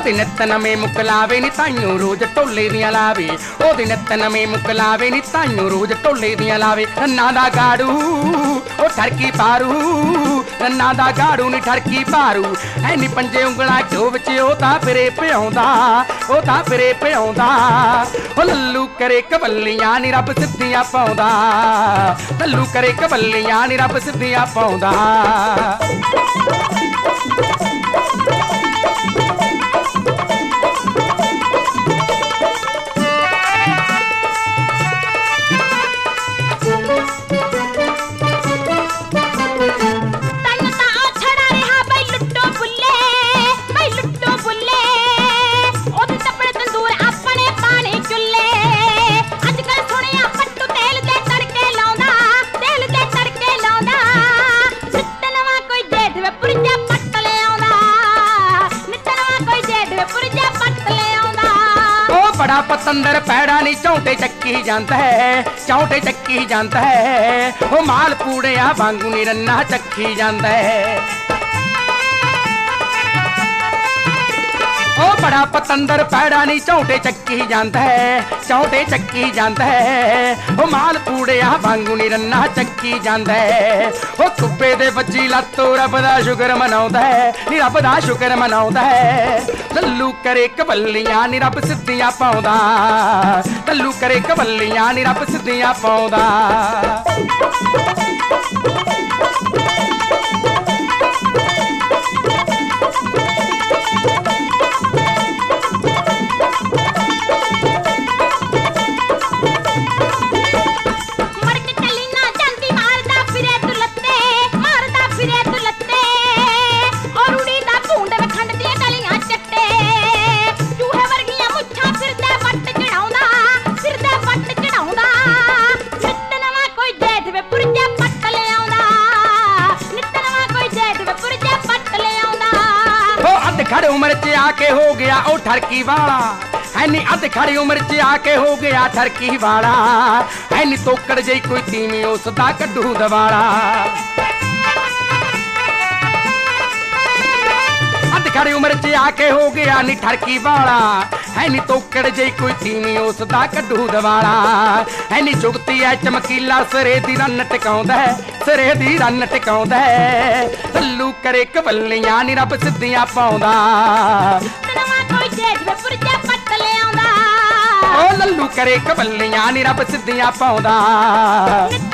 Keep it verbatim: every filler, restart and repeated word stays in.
ਉਹਦੇ ਨਿੱਤ ਨਵੇਂ ਮੁੱਕ ਲਾਵੇ ਨੀ ਤਾਈਓ ਰੋਜ਼ ਢੋਲੇ ਦੀਆਂ ਲਾਵੇ ਉਹਦੇ ਨਿੱਤ ਨਵੇਂ ਮੁੱਕ ਲਾਵੇ ਨੀ ਤਾਈਓ ਰੋਜ਼ ਢੋਲੇ ਦੀਆਂ ਲਾਵੇ ਰੰਨਾਂ ਦਾ ਗਾੜੂ ਉਹ ਠਰਕੀ ਪਾਰੂ ਰੰਨਾਂ ਦਾ ਗਾੜੂ ਨੀ ਠਰਕੀ ਪਾਰੂ ਐਨੀ ਪੰਜੇ ਉਂਗਲਾਂ ਘਿਓ ਵਿੱਚ ਉਹ ਤਾਂ ਫਿਰੇ ਪਿਆਉਂਦਾ ਉਹ ਤਾਂ ਫਿਰੇ ਪਿਆਉਂਦਾ ਉਹ ਲੱਲੂ ਕਰੇ ਕਵੱਲੀਆਂ ਨੀ ਰੱਬ ਸਿੱਧੀਆਂ ਪਾਉਂਦਾ ਲੱਲੂ ਕਰੇ ਕਵੱਲੀਆਂ ਨੀ ਰੱਬ ਸਿੱਧੀਆਂ ਪਾਉਂਦਾ बड़ा पतंदर पैड़ा नी चौंटे चक्की जाता है चौंटे चक्की जाता है वो माल पूड़िया वांगू नी रन्ना चक्की जाता है ओ बड़ा पतंदर पैड़ा नी चौंटे चक्की जाता है चौंटे चक्की जाता है वो माल पूड़िया वांगू नी रन्ना चक्की जाता है वो कुब्बे दे बज्जी लत्तो रब दा शुकर मनाउंदा है नी रब दा शुकर मनाउंदा है लल्लू करे कवल्लियां नी रब सिद्धियां पाउंदा लल्लू करे कवल्लियां नी रब सिद्धियां पाउंदा खड़े उम्र च आके हो गया ओ ठरकी वाला हैनी अध खड़ी उम्र च आके हो गया ठरकी वाला हैनी तोकड़ जई कोई तीमी उसदा कड्डू दवाला अध खड़ी उम्र च आके हो गया नी ठरकी वाला हैनी तोकड़ जई कोई तीमी उसदा कड्डू दवाला हैनी जुगती है चमकीला सरे दी रन टिकाउंदा है सरे दी रन टिकाउंदा है लल्लू करे कवल्लियां नी रब सिद्धियां पाउंदा ओ लल्लू करे कवल्लियां नी रब सिद्धियां पाउंदा।